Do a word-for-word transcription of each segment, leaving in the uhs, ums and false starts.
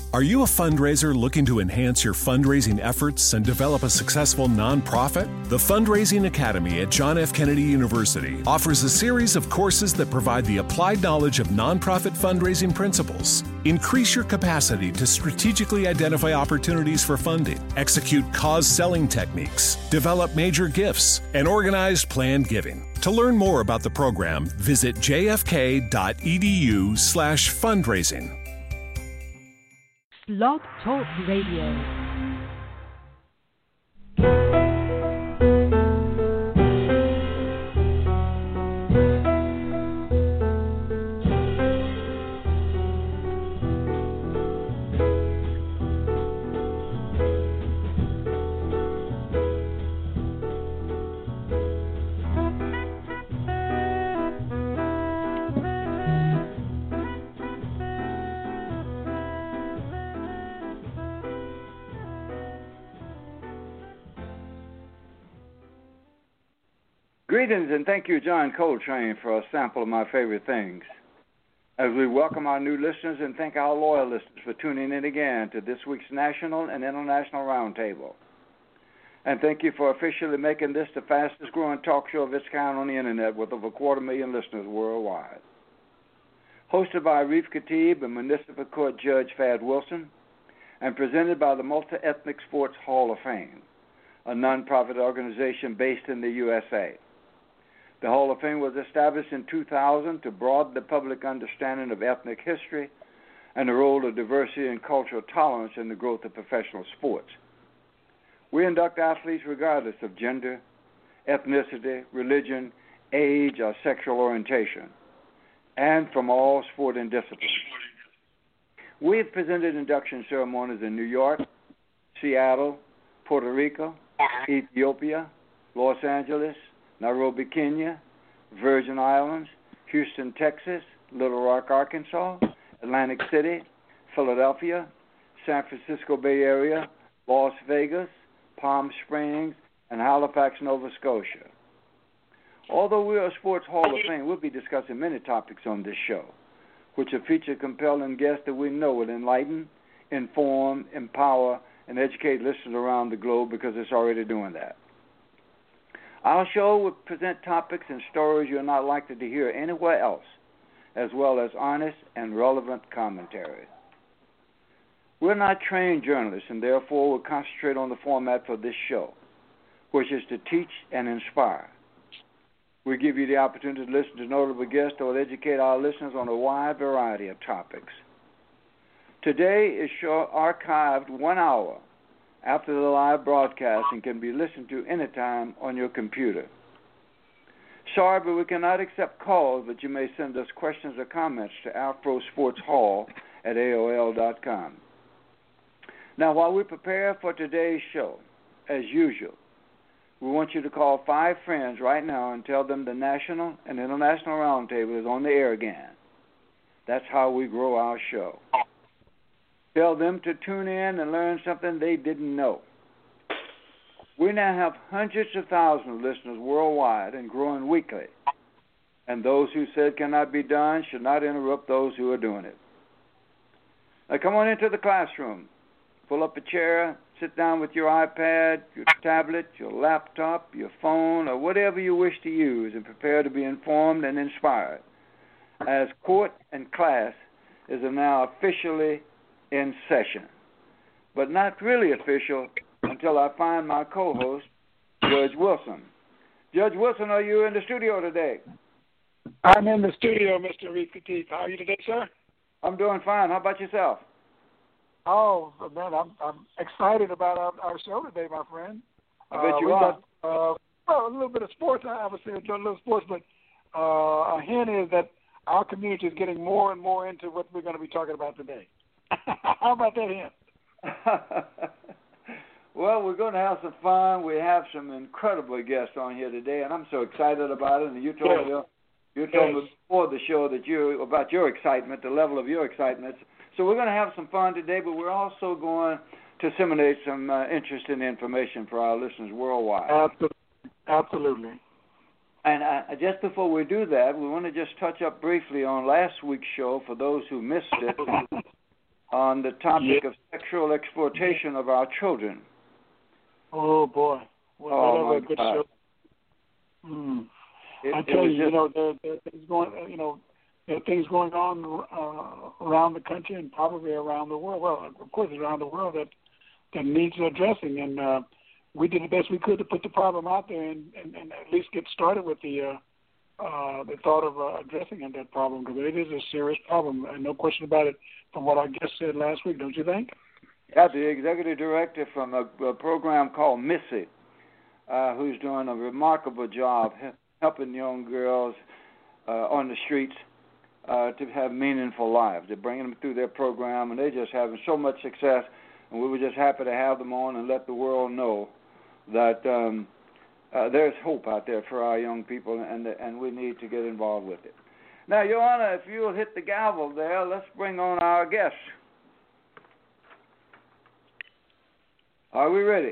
Are you a fundraiser looking to enhance your fundraising efforts and develop a successful nonprofit? The Fundraising Academy at John F. Kennedy University offers a series of courses that provide the applied knowledge of nonprofit fundraising principles. Increase your capacity to strategically identify opportunities for funding, execute cause-selling techniques, develop major gifts, and organize planned giving. To learn more about the program, visit jfk.edu slash fundraising. Blog Talk Radio. Greetings and thank you, John Coltrane, for a sample of my favorite things. As we welcome our new listeners and thank our loyal listeners for tuning in again to this week's National and International Roundtable. And thank you for officially making this the fastest growing talk show of its kind on the Internet with over a quarter million listeners worldwide. Hosted by Arif Khatib and Municipal Court Judge Fad Wilson, and presented by the Multi-Ethnic Sports Hall of Fame, a nonprofit organization based in the U S A. The Hall of Fame was established in two thousand to broaden the public understanding of ethnic history and the role of diversity and cultural tolerance in the growth of professional sports. We induct athletes regardless of gender, ethnicity, religion, age, or sexual orientation, and from all sporting disciplines. We have presented induction ceremonies in New York, Seattle, Puerto Rico, Ethiopia, Los Angeles, Nairobi, Kenya, Virgin Islands, Houston, Texas, Little Rock, Arkansas, Atlantic City, Philadelphia, San Francisco Bay Area, Las Vegas, Palm Springs, and Halifax, Nova Scotia. Although we are a Sports Hall of Fame, we'll be discussing many topics on this show, which will feature compelling guests that we know will enlighten, inform, empower, and educate listeners around the globe because it's already doing that. Our show will present topics and stories you're not likely to hear anywhere else, as well as honest and relevant commentary. We're not trained journalists, and therefore we'll concentrate on the format for this show, which is to teach and inspire. We give you the opportunity to listen to notable guests that will educate our listeners on a wide variety of topics. Today is show archived one hour after the live broadcast and can be listened to anytime on your computer. Sorry, but we cannot accept calls, but you may send us questions or comments to afrosportshall at A O L dot com. Now, while we prepare for today's show, as usual, we want you to call five friends right now and tell them the National and International Roundtable is on the air again. That's how we grow our show. Tell them to tune in and learn something they didn't know. We now have hundreds of thousands of listeners worldwide and growing weekly. And those who said cannot be done should not interrupt those who are doing it. Now come on into the classroom. Pull up a chair, sit down with your iPad, your tablet, your laptop, your phone, or whatever you wish to use, and prepare to be informed and inspired, as court and class is now officially in session, but not really official until I find my co-host, Judge Wilson. Judge Wilson, are you in the studio today? I'm in the studio, Mister Arif Khatib. How are you today, sir? I'm doing fine. How about yourself? Oh, man, I'm I'm excited about our, our show today, my friend. I bet uh, you we are. Got, uh, well, a little bit of sports, I would say, a little sports, but uh, a hint is that our community is getting more and more into what we're going to be talking about today. How about that hint? Well, we're going to have some fun. We have some incredible guests on here today, and I'm so excited about it. And you told yes. me, you told yes. me before the show that you about your excitement, the level of your excitement. So we're going to have some fun today, but we're also going to disseminate some uh, interesting information for our listeners worldwide. Absolutely. Absolutely. And uh, just before we do that, we want to just touch up briefly on last week's show for those who missed it. on the topic yeah. of sexual exploitation of our children. Oh, boy. Well, oh, that was a good God. show. Mm. It, I tell you, just, you know, there, there are things going, you know, there are things going on uh, around the country and probably around the world. Well, of course, around the world that that needs addressing, and uh, we did the best we could to put the problem out there and, and, and at least get started with the uh, uh, the thought of uh, addressing that problem, because it is a serious problem, and no question about it. From what our guest said last week, don't you think? Yeah, the executive director from a, a program called Missy, uh, who's doing a remarkable job helping young girls uh, on the streets uh, to have meaningful lives. They're bringing them through their program, and they're just having so much success. And we were just happy to have them on and let the world know that um, uh, there's hope out there for our young people, and and we need to get involved with it. Now, Your Honor, if you'll hit the gavel there, let's bring on our guests. Are we ready?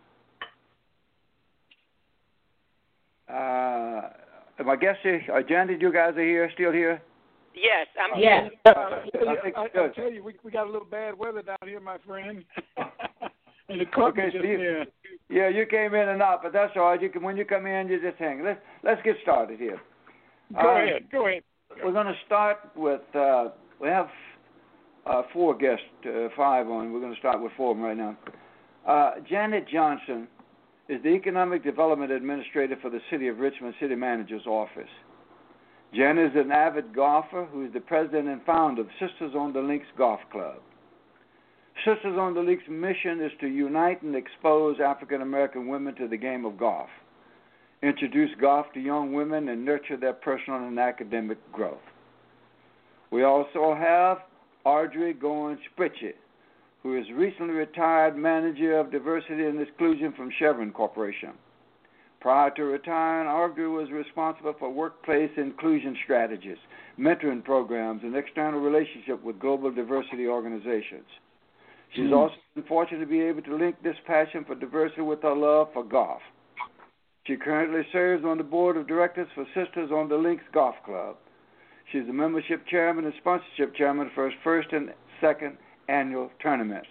Uh, my guests here, uh, Janet, you guys are here, still here? Yes, I'm yes. here. Uh, I, tell you, I, I tell you, we we got a little bad weather down here, my friend. and it caught okay, me just so you, there. Yeah, you came in and out, but that's all right. You can, when you come in, you just hang. Let's let's get started here. Go uh, ahead, go ahead. We're going to start with, uh, we have uh, four guests, uh, five on. We're going to start with four of them right now. Uh, Janet Johnson is the Economic Development Administrator for the City of Richmond City Manager's Office. Janet is an avid golfer who is the president and founder of Sisters on the Links Golf Club. Sisters on the Links' mission is to unite and expose African American women to the game of golf, introduce golf to young women, and nurture their personal and academic growth. We also have Audrey Goins-Pritchett, who is recently retired manager of diversity and exclusion from Chevron Corporation. Prior to retiring, Audrey was responsible for workplace inclusion strategies, mentoring programs, and external relationship with global diversity organizations. She's also been fortunate to be able to link this passion for diversity with her love for golf. She currently serves on the board of directors for Sisters on the Links Golf Club. She's the membership chairman and sponsorship chairman for its first and second annual tournaments.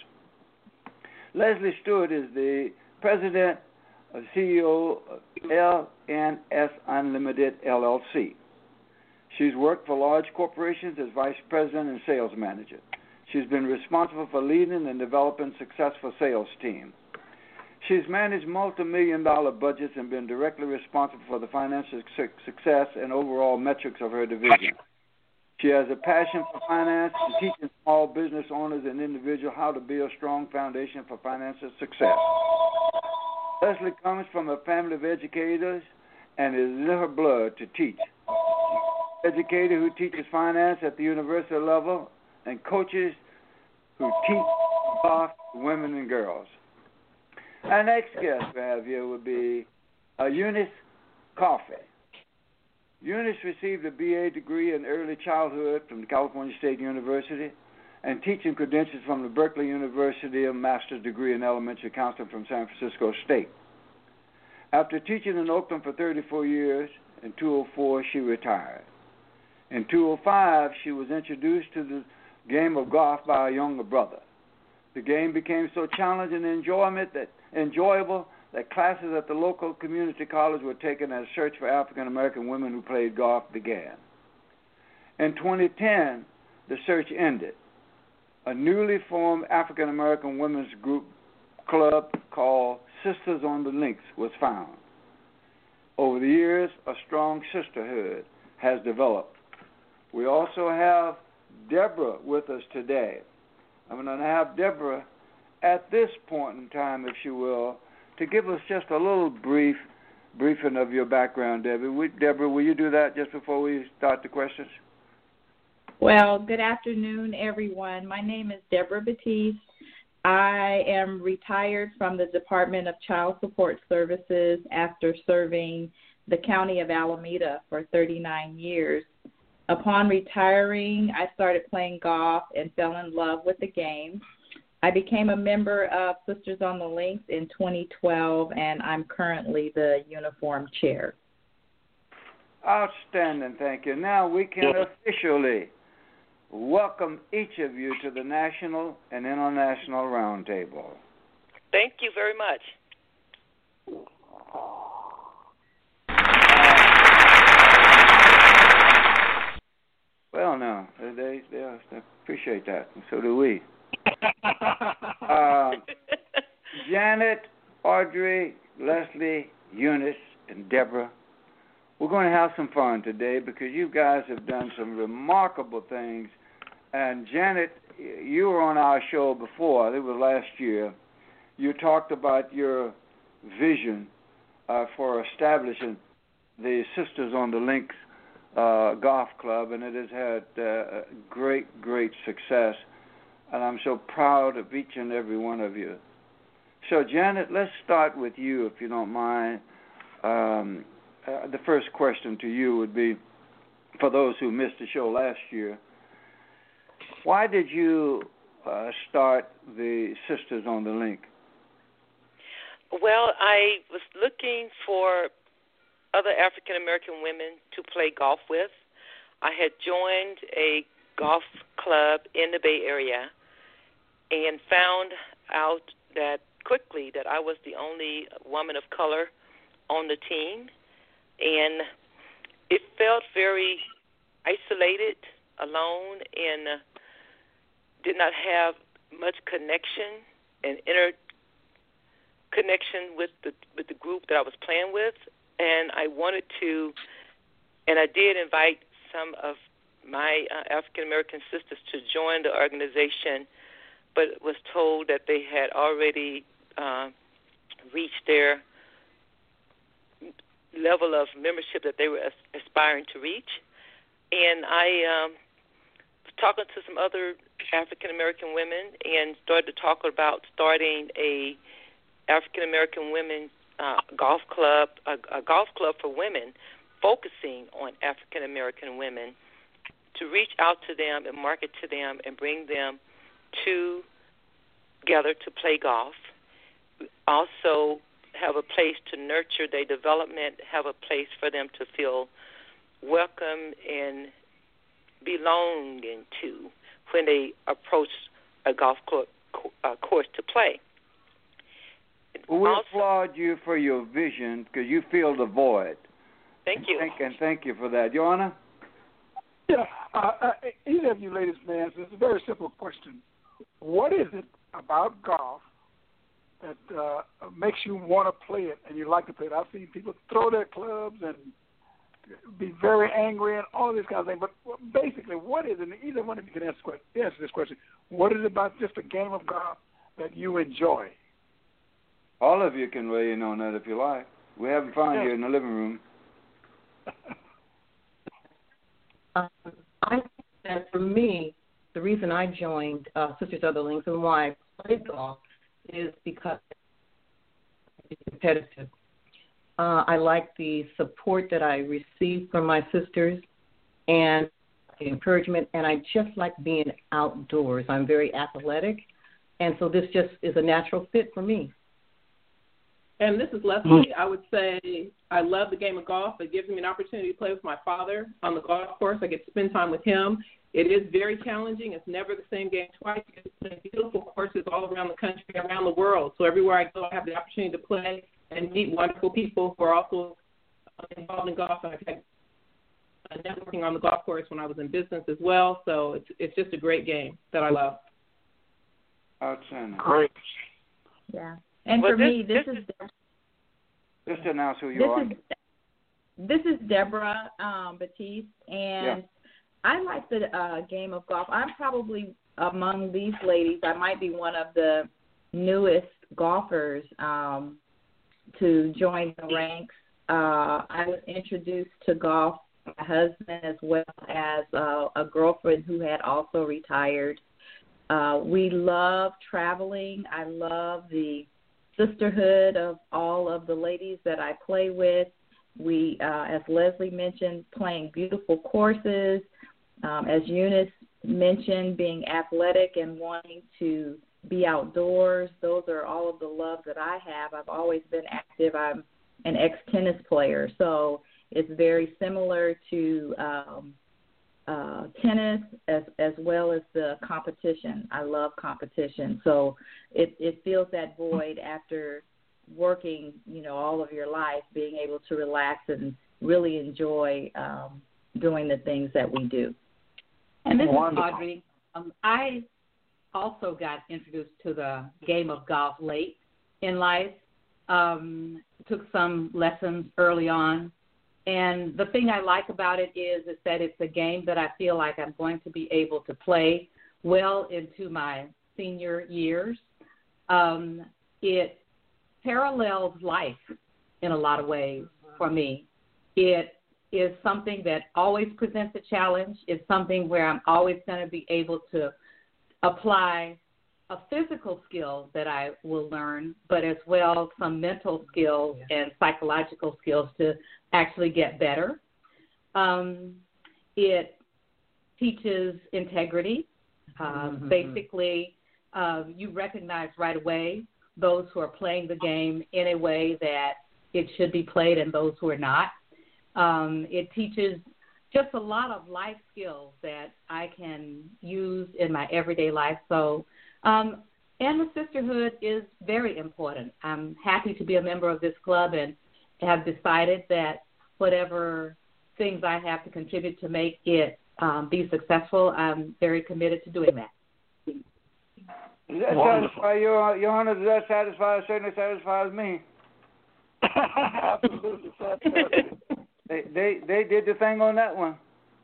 Leslie Stewart is the president and C E O of L N S Unlimited, L L C. She's worked for large corporations as vice president and sales manager. She's been responsible for leading and developing successful sales teams. She's managed multi-million dollar budgets and been directly responsible for the financial success and overall metrics of her division. She has a passion for finance and teaching small business owners and individuals how to build a strong foundation for financial success. Leslie comes from a family of educators and is in her blood to teach. Educator who teaches finance at the university level and coaches who teach golf to women and girls. Our next guest we have here would be uh, Eunice Coffey. Eunice received a B A degree in early childhood from the California State University and teaching credentials from the Berkeley University, a master's degree in elementary counseling from San Francisco State. After teaching in Oakland for thirty-four years, in two thousand four she retired. In two thousand five, she was introduced to the game of golf by a younger brother. The game became so challenging and enjoyment that, enjoyable that classes at the local community college were taken as a search for African American women who played golf began. In twenty ten, the search ended. A newly formed African American women's group club called Sisters on the Links was found. Over the years, a strong sisterhood has developed. We also have Deborah with us today. I'm going to have Deborah at this point in time, if you will, to give us just a little brief briefing of your background, Debbie. We, Deborah, will you do that just before we start the questions? Well, good afternoon, everyone. My name is Deborah Batiste. I am retired from the Department of Child Support Services after serving the County of Alameda for thirty-nine years. Upon retiring, I started playing golf and fell in love with the game. I became a member of Sisters on the Links in twenty twelve, and I'm currently the uniform chair. Outstanding, thank you. Now we can officially welcome each of you to the National and International Roundtable. Thank you very much. Well, no, they, they, they appreciate that, and so do we. uh, Janet, Audrey, Leslie, Eunice, and Deborah, we're going to have some fun today because you guys have done some remarkable things. And Janet, you were on our show before, it was last year. You talked about your vision uh, for establishing the Sisters on the Links uh, Golf Club, and it has had uh, great, great success. And I'm so proud of each and every one of you. So, Janet, let's start with you, if you don't mind. Um, uh, the first question to you would be, for those who missed the show last year, why did you uh, start the Sisters on the Link? Well, I was looking for other African American women to play golf with. I had joined a golf club in the Bay Area and found out that quickly that I was the only woman of color on the team, and it felt very isolated, alone, and uh, did not have much connection and inner connection with the with the group that I was playing with. And I wanted to, and I did invite some of my uh, African American sisters to join the organization, but was told that they had already uh, reached their level of membership that they were aspiring to reach. And I um, was talking to some other African American women and started to talk about starting a African American women uh, golf club, a, a golf club for women, focusing on African American women, to reach out to them and market to them and bring them to together to play golf. Also have a place to nurture their development, have a place for them to feel welcome and belonging to when they approach a golf course, uh, course to play. Well, we also, applaud you for your vision because you feel the void. Thank you. Thank, and thank you for that. Joanna? Yeah, uh, uh, either of you ladies may answer. It's a very simple question. What is it about golf that uh, makes you want to play it and you like to play it? I've seen people throw their clubs and be very angry and all this kind of thing. But basically, what is it? And either one of you can answer, answer this question. What is it about just a game of golf that you enjoy? All of you can weigh in on that if you like. We're having fun yeah. here in the living room. um, I think that for me, the reason I joined uh, Sisters of the Links and why I play golf is because it's competitive. Uh, I like the support that I receive from my sisters and the encouragement, and I just like being outdoors. I'm very athletic, and so this just is a natural fit for me. And this is Leslie. I would say I love the game of golf. It gives me an opportunity to play with my father on the golf course. I get to spend time with him. It is very challenging. It's never the same game twice. You get to play beautiful courses all around the country, around the world. So everywhere I go, I have the opportunity to play and meet wonderful people who are also involved in golf. I've had networking on the golf course when I was in business as well. So it's it's just a great game that I love. Outstanding. Great. Yeah. And well, for this, me, this, this is, is just to announce who you this are. is this is Deborah um, Batiste, and Yeah. I like the uh, game of golf. I'm probably among these ladies. I might be one of the newest golfers um, to join the ranks. Uh, I was introduced to golf by my husband as well as uh, a girlfriend who had also retired. Uh, we love traveling. I love the sisterhood of all of the ladies that I play with. We, uh, as Leslie mentioned, playing beautiful courses. Um, as Eunice mentioned, being athletic and wanting to be outdoors. Those are all of the love that I have. I've always been active. I'm an ex-tennis player, so it's very similar to um, uh, tennis as as well as the competition. I love competition, so it it fills that void after working, you know, all of your life, being able to relax and really enjoy um, doing the things that we do. And this Wonderful. is Audrey. Um, I also got introduced to the game of golf late in life. Um, took some lessons early on. And the thing I like about it is, is that it's a game that I feel like I'm going to be able to play well into my senior years. Um, it parallels life in a lot of ways for me. It is something that always presents a challenge. It's something where I'm always going to be able to apply a physical skill that I will learn, but as well some mental skills and psychological skills to actually get better. Um, it teaches integrity. Um, mm-hmm. Basically, uh, you recognize right away those who are playing the game in a way that it should be played and those who are not. Um, it teaches just a lot of life skills that I can use in my everyday life. So, um, and the sisterhood is very important. I'm happy to be a member of this club and have decided that whatever things I have to contribute to make it um, be successful, I'm very committed to doing that. Does that Wonderful. satisfy your, your Honor? Does that satisfy? Certainly satisfies me. Absolutely. Fantastic. They, they they did the thing on that one,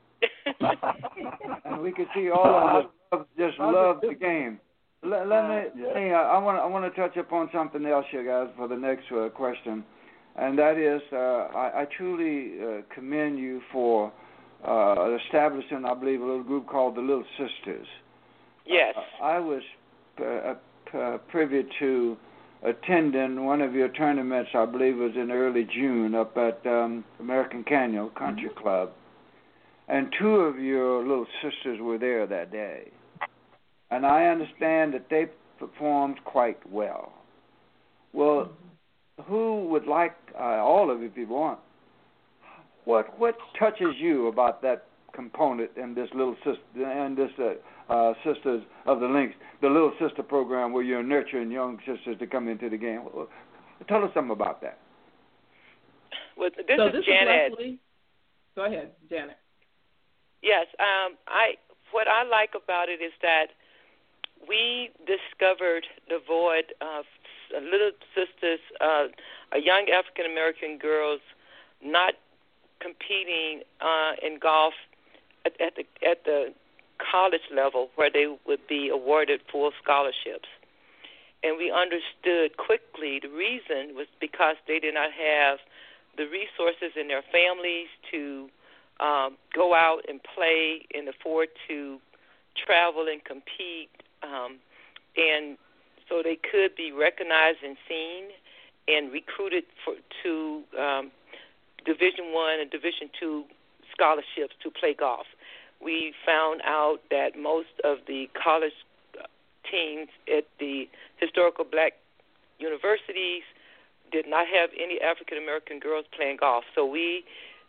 and we could see all of us just love the game. Let, let me. Yeah. Hey, I want I want to touch upon something else here, guys, for the next uh, question, and that is uh, I, I truly uh, commend you for uh, establishing, I believe, a little group called the Little Sisters. Yes. Uh, I was uh, uh, privy to attending one of your tournaments, I believe it was in early June, up at um, American Canyon Country mm-hmm. Club. And two of your little sisters were there that day. And I understand that they performed quite well. Well, mm-hmm. who would like, uh, all of you if you want, what what touches you about that component in this little sister, and this uh, uh, Sisters of the Links, the Little Sister program where you're nurturing young sisters to come into the game? Tell us something about that. Well, this so is this Janet. Is Leslie. Go ahead, Janet. Yes, um, I. What I like about it is that we discovered the void of little sisters, uh, a young African American girls, not competing uh, in golf at, at the at the college level where they would be awarded full scholarships. And we understood quickly the reason was because they did not have the resources in their families to um, go out and play and afford to travel and compete. Um, and so they could be recognized and seen and recruited for, to um, Division One and Division Two scholarships to play golf. We found out that most of the college teams at the historical black universities did not have any African American girls playing golf. So we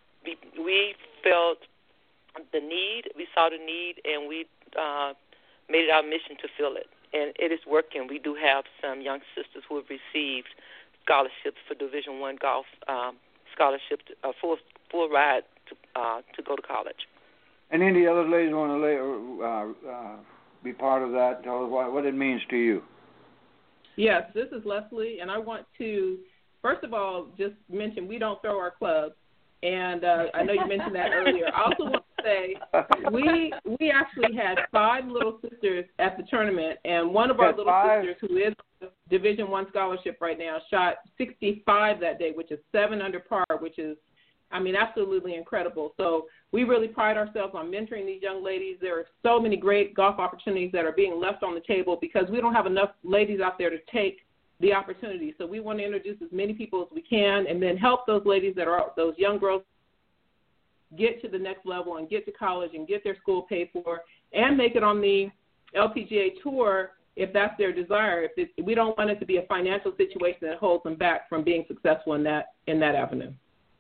we felt the need, we saw the need, and we uh, made it our mission to fill it. And it is working. We do have some young sisters who have received scholarships for Division One golf um, scholarships, a full full ride to uh, to go to college. And any other ladies want to lay, uh, uh, be part of that? Tell us what, what it means to you. Yes, this is Leslie, and I want to, first of all, just mention we don't throw our clubs, and uh, I know you mentioned that earlier. I also want to say we we actually had five little sisters at the tournament, and one of our little five. sisters, who is on Division One scholarship right now, shot sixty-five that day, which is seven under par, which is, I mean, absolutely incredible. So we really pride ourselves on mentoring these young ladies. There are so many great golf opportunities that are being left on the table because we don't have enough ladies out there to take the opportunity. So we want to introduce as many people as we can and then help those ladies that are, those young girls, get to the next level and get to college and get their school paid for and make it on the L P G A tour if that's their desire. If it, we don't want it to be a financial situation that holds them back from being successful in that in that avenue.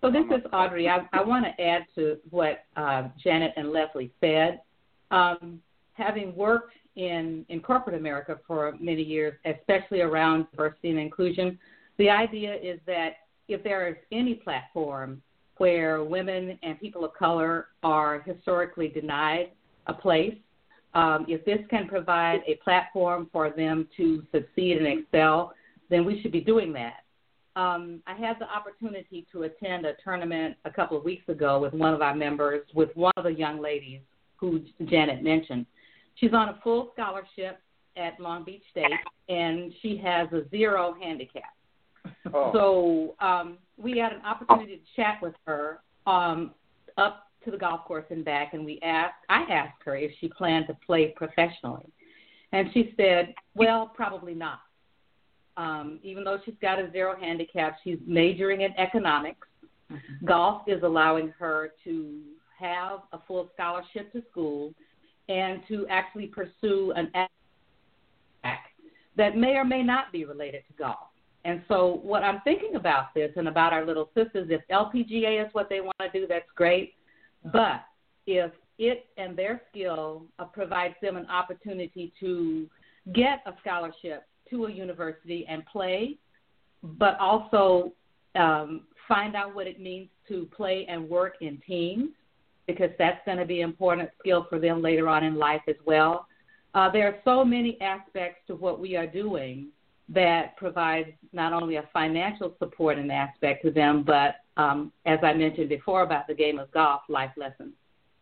So this is Audrey. I, I want to add to what uh, Janet and Leslie said. Um, having worked in, in corporate America for many years, especially around diversity and inclusion, the idea is that if there is any platform where women and people of color are historically denied a place, um, if this can provide a platform for them to succeed and excel, then we should be doing that. Um, I had the opportunity to attend a tournament a couple of weeks ago with one of our members, with one of the young ladies who Janet mentioned. She's on a full scholarship at Long Beach State, and she has a zero handicap. Oh. So um, we had an opportunity to chat with her um, up to the golf course and back, and we asked, I asked her if she planned to play professionally. And she said, well, probably not. Um, even though she's got a zero handicap, she's majoring in economics. Mm-hmm. Golf is allowing her to have a full scholarship to school and to actually pursue an act that may or may not be related to golf. And so what I'm thinking about this and about our little sisters, if L P G A is what they want to do, that's great. But if it and their skill uh, provides them an opportunity to get a scholarship to a university and play, but also um, find out what it means to play and work in teams, because that's going to be an important skill for them later on in life as well. Uh, there are so many aspects to what we are doing that provides not only a financial support and aspect to them, but um, as I mentioned before about the game of golf, life lessons.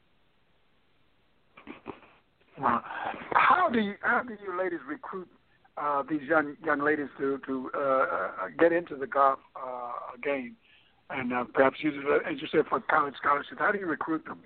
Wow. How do you how do you ladies recruit uh, these young young ladies to to uh, get into the golf uh, game, and uh, perhaps use it, as you said, for college scholarships? How do you recruit them?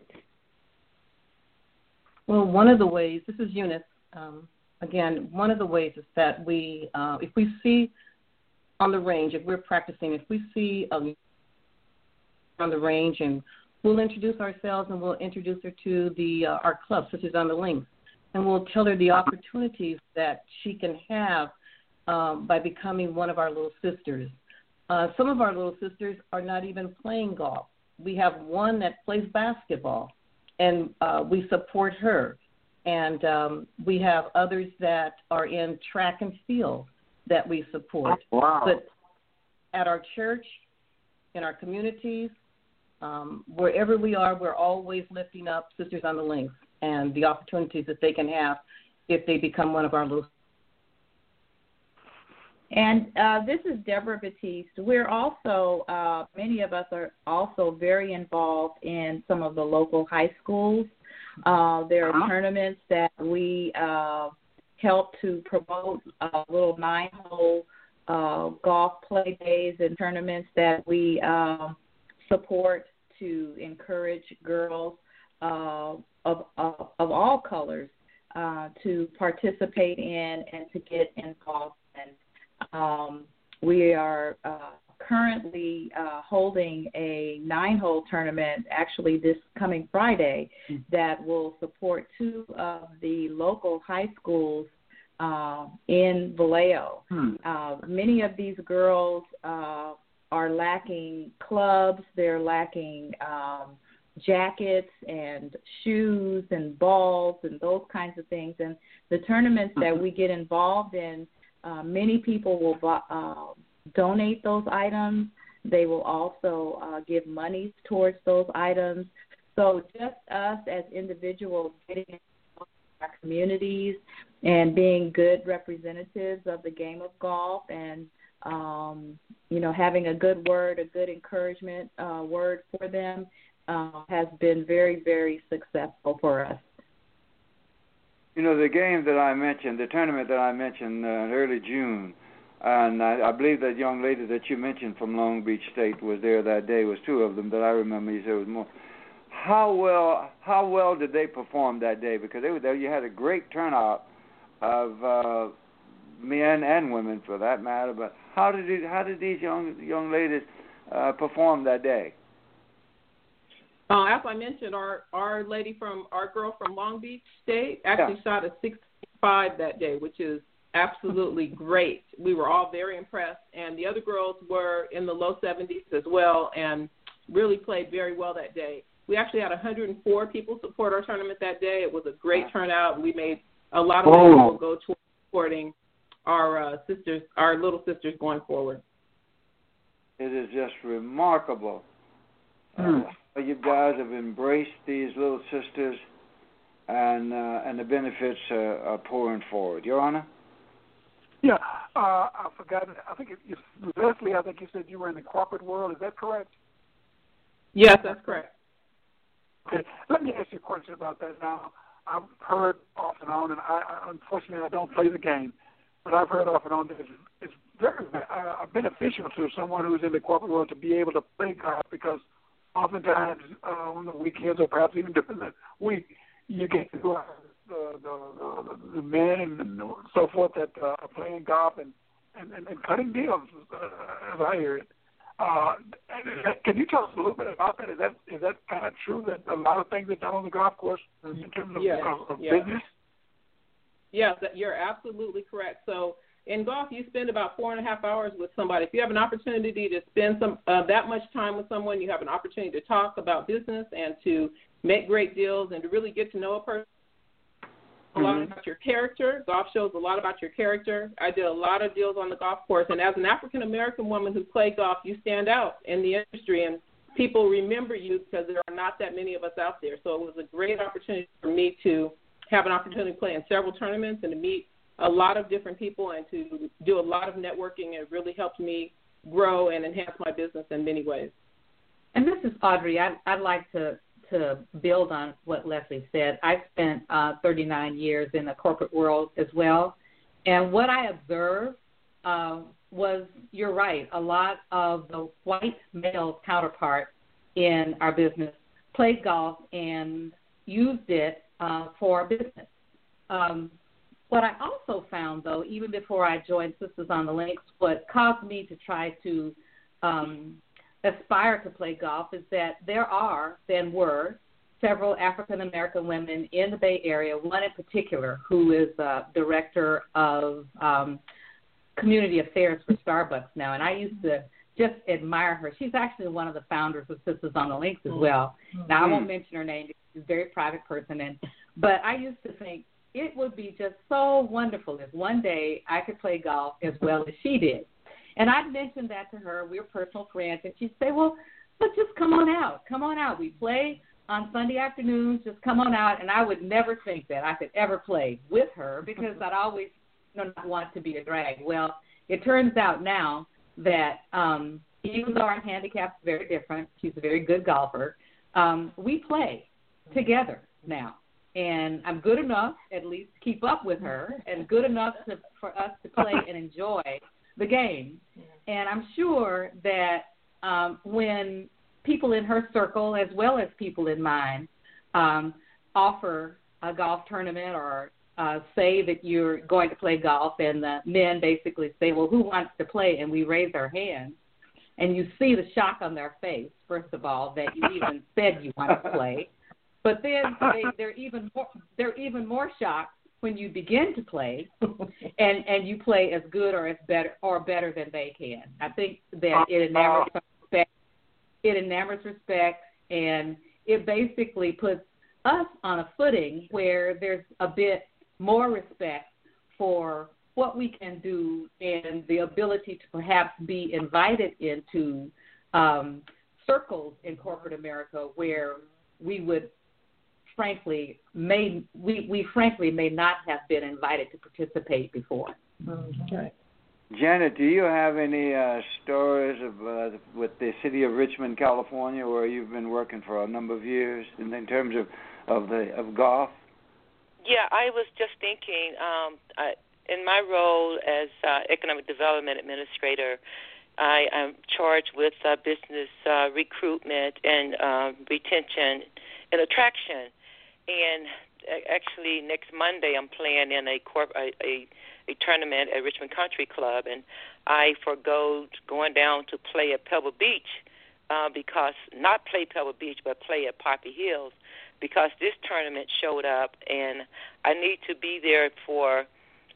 Well, one of the ways, this is Eunice. Um, again, one of the ways is that we, uh, if we see on the range, if we're practicing, if we see a, on the range, and we'll introduce ourselves and we'll introduce her to the uh, our club, Sisters on the Links, and we'll tell her the opportunities that she can have um, by becoming one of our little sisters. Uh, some of our little sisters are not even playing golf. We have one that plays basketball, and uh, we support her. And um, we have others that are in track and field that we support. Wow. But at our church, in our communities, um, wherever we are, we're always lifting up Sisters on the Links and the opportunities that they can have if they become one of our little. And uh, this is Deborah Batiste. We're also, uh, many of us are also very involved in some of the local high schools. Uh, there are tournaments that we uh, help to promote, uh, little nine-hole uh, golf play days and tournaments that we um, support to encourage girls uh, of, of of all colors uh, to participate in and to get involved in. Um, we are uh, currently uh, holding a nine-hole tournament, actually this coming Friday, mm-hmm. that will support two of the local high schools uh, in Vallejo. Mm-hmm. Uh, many of these girls uh, are lacking clubs. They're lacking um, jackets and shoes and balls and those kinds of things. And the tournaments mm-hmm. that we get involved in, uh, many people will uh, donate those items. They will also uh, give money towards those items. So just us as individuals getting into our communities and being good representatives of the game of golf and, um, you know, having a good word, a good encouragement uh, word for them uh, has been very, very successful for us. You know, the game that I mentioned, the tournament that I mentioned uh, in early June, and I, I believe that young lady that you mentioned from Long Beach State was there that day. It was two of them that I remember. You said it was more. How well how well did they perform that day? Because they were there. You had a great turnout of uh, men and women, for that matter. But how did it, how did these young young ladies uh, perform that day? Uh, as I mentioned, our our lady from our girl from Long Beach State actually yeah. shot a sixty-five that day, which is absolutely great. We were all very impressed, and the other girls were in the low seventies as well. And really played very well that day. We actually had one hundred four people support our tournament that day. It was a great turnout. We made a lot of oh. people go towards supporting our uh, sisters, our little sisters going forward. It is just remarkable. Mm. Uh, you guys have embraced these little sisters, and uh, and the benefits uh, are pouring forward. Your Honor? Yeah, uh, I forgot. I think it, you, Leslie, I think you said you were in the corporate world. Is that correct? Yes, that's correct. Okay, let me ask you a question about that now. I've heard off and on, and I, I unfortunately I don't play the game, but I've heard off and on that it's, it's very uh, beneficial to someone who's in the corporate world to be able to play golf, because oftentimes uh, on the weekends or perhaps even during the week, you get to go out the the, the, the men and so forth that uh, are playing golf and, and, and, and cutting deals, uh, as I hear it. Uh, can you tell us a little bit about that? Is that is that kind of true that a lot of things are done on the golf course in terms of, yes. of, of yes. business? Yes, you're absolutely correct. So in golf, you spend about four and a half hours with somebody. If you have an opportunity to spend some uh, that much time with someone, you have an opportunity to talk about business and to make great deals and to really get to know a person. A lot mm-hmm. about your character. Golf shows a lot about your character. I did a lot of deals on the golf course, and as an African-American woman who played golf, you stand out in the industry, and people remember you because there are not that many of us out there. So it was a great opportunity for me to have an opportunity to play in several tournaments and to meet a lot of different people and to do a lot of networking. It really helped me grow and enhance my business in many ways. And this is Audrey. I'd, I'd like to to build on what Leslie said. I spent uh, thirty-nine years in the corporate world as well, and what I observed uh, was, you're right, a lot of the white male counterparts in our business played golf and used it uh, for business. Um, what I also found, though, even before I joined Sisters on the Links, what caused me to try to um, aspire to play golf is that there are, then were, several African-American women in the Bay Area, one in particular who is uh, director of um, community affairs for Starbucks now, and I used to just admire her. She's actually one of the founders of Sisters on the Links as well. Mm-hmm. Now, I won't mention her name because she's a very private person, and but I used to think it would be just so wonderful if one day I could play golf as well as she did. And I'd mention that to her. We were personal friends. And she'd say, well, but just come on out. Come on out. We play on Sunday afternoons. Just come on out. And I would never think that I could ever play with her because I'd always you know, not want to be a drag. Well, it turns out now that um, even though our handicap's very different, she's a very good golfer, um, we play together now. And I'm good enough, at least, to keep up with her and good enough to, for us to play and enjoy the game. And I'm sure that um, when people in her circle, as well as people in mine, um, offer a golf tournament or uh, say that you're going to play golf, and the men basically say, well, who wants to play? And we raise our hands. And you see the shock on their face, first of all, that you even said you want to play. But then they, they're even more, they're even more shocked when you begin to play, and, and you play as good or as better or better than they can. I think that it enamors respect, it enamors respect, and it basically puts us on a footing where there's a bit more respect for what we can do and the ability to perhaps be invited into um, circles in corporate America where we would frankly may we, we frankly may not have been invited to participate before. Okay. Janet, do you have any uh, stories of uh, with the city of Richmond, California, where you've been working for a number of years in, in terms of of the of golf? Yeah, I was just thinking. Um, I, in my role as uh, economic development administrator, I am charged with uh, business uh, recruitment and uh, retention and attraction. And actually, next Monday, I'm playing in a, corp- a, a a tournament at Richmond Country Club, and I forgo going down to play at Pebble Beach uh, because not play Pebble Beach, but play at Poppy Hills because this tournament showed up, and I need to be there for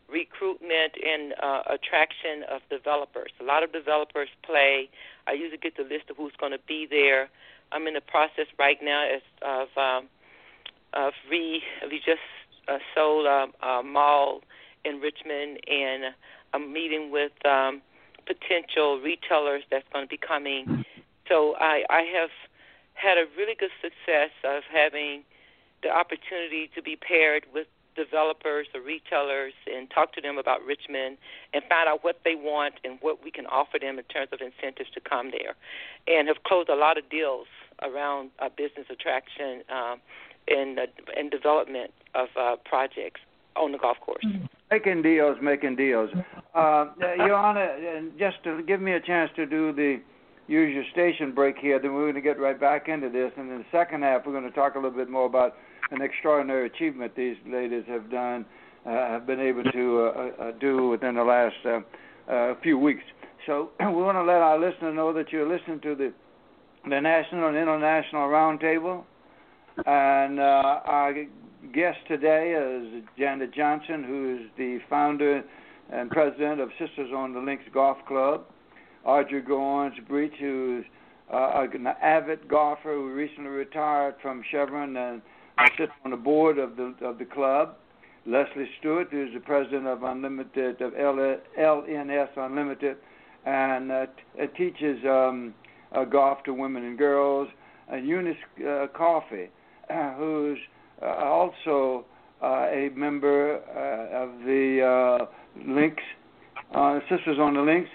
recruitment and uh, attraction of developers. A lot of developers play. I usually get the list of who's going to be there. I'm in the process right now of um, of re we just uh, sold a, a mall in Richmond, and I'm meeting with um, potential retailers that's going to be coming. So I, I have had a really good success of having the opportunity to be paired with developers or retailers and talk to them about Richmond and find out what they want and what we can offer them in terms of incentives to come there, and have closed a lot of deals around uh, business attraction um, and, uh, and development of uh, projects on the golf course. Making deals, making deals. Uh, Your Honor, just to give me a chance to do the use your station break here, then we're going to get right back into this. And in the second half, we're going to talk a little bit more about an extraordinary achievement these ladies have done, uh, have been able to uh, uh, do within the last uh, uh, few weeks. So we want to let our listener know that you're listening to the the National and International Roundtable. And uh, our guest today is Janet Johnson, who is the founder and president of Sisters on the Links Golf Club. Audrey Goins-Breach, who's uh, an avid golfer who recently retired from Chevron and sits on the board of the of the club. Leslie Stewart, who's the president of Unlimited of L N S Unlimited, and uh, t- teaches um, uh, golf to women and girls. Uh, Eunice uh, Coffey, uh, who's uh, also uh, a member uh, of the uh, Links uh, Sisters on the Links,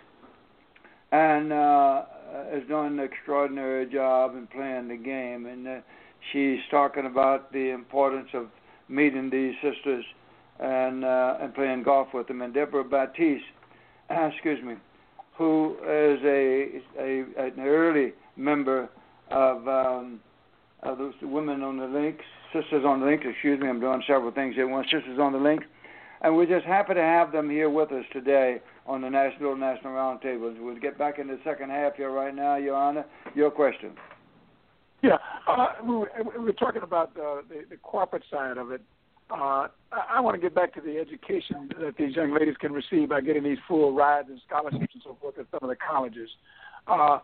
and uh, is doing an extraordinary job in playing the game. And uh, she's talking about the importance of meeting these sisters and uh, and playing golf with them. And Deborah Batiste, uh, excuse me, who is a, a an early member of um, of those women on the links, Sisters on the Links. Excuse me, I'm doing several things at once. Sisters on the Links, and we're just happy to have them here with us today on the National National Roundtable. We'll get back in the second half here right now, Your Honor. Your question. Yeah, uh, we, were, we were talking about uh, the, the corporate side of it. Uh, I, I want to get back to the education that these young ladies can receive by getting these full rides and scholarships and so forth at some of the colleges. Uh,